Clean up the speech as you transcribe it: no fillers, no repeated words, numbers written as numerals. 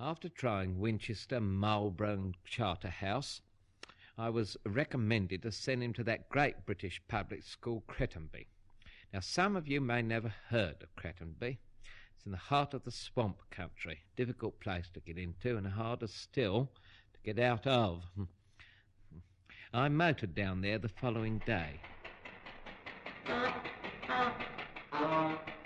After trying Winchester, Marlborough and Charterhouse, I was recommended to send him to that great British public school, Crettenby. Now, some of you may never heard of Crettenby. It's in the heart of the swamp country. Difficult place to get into and harder still to get out of. I motored down there the following day.